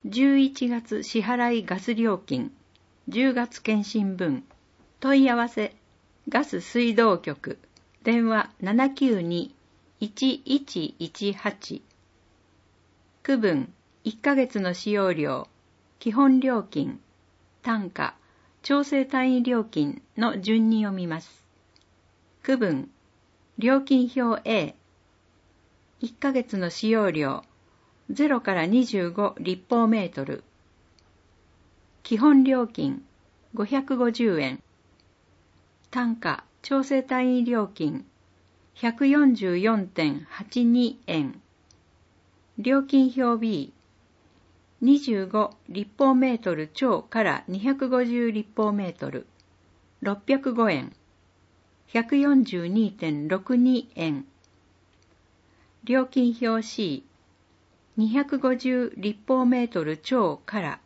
11月支払いガス料金、10月検針分、問い合わせ、ガス水道局、電話792-1118。区分、1ヶ月の使用料、基本料金、単価、調整単位料金の順に読みます。区分、料金表 A、1ヶ月の使用量、0から25立方メートル。基本料金、550円。単価、調整単位料金、144.82 円。料金表 B、25立方メートル超から250立方メートル、605円。142.62 円。料金表 C、250立方メートル超から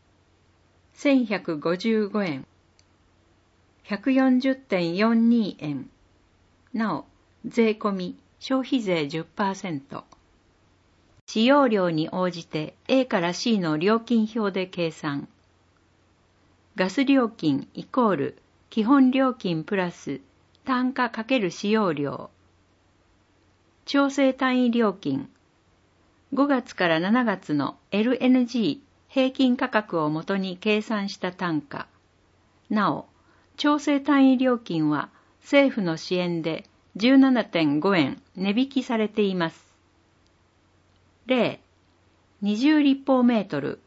1155円。140.42 円。なお、税込み、消費税 10%。使用量に応じて A から C の料金表で計算。ガス料金イコール基本料金プラス単価×使用量。調整単位料金。5月から7月の LNG 平均価格をもとに計算した単価。なお、調整単位料金は政府の支援で 17.5 円値引きされています。例、20立方メートル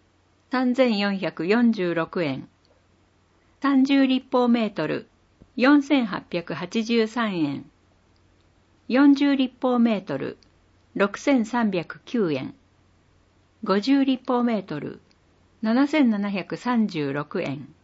3446 円。30立方メートル 4883 円。40立方メートル6309円。50立方メートル7736円。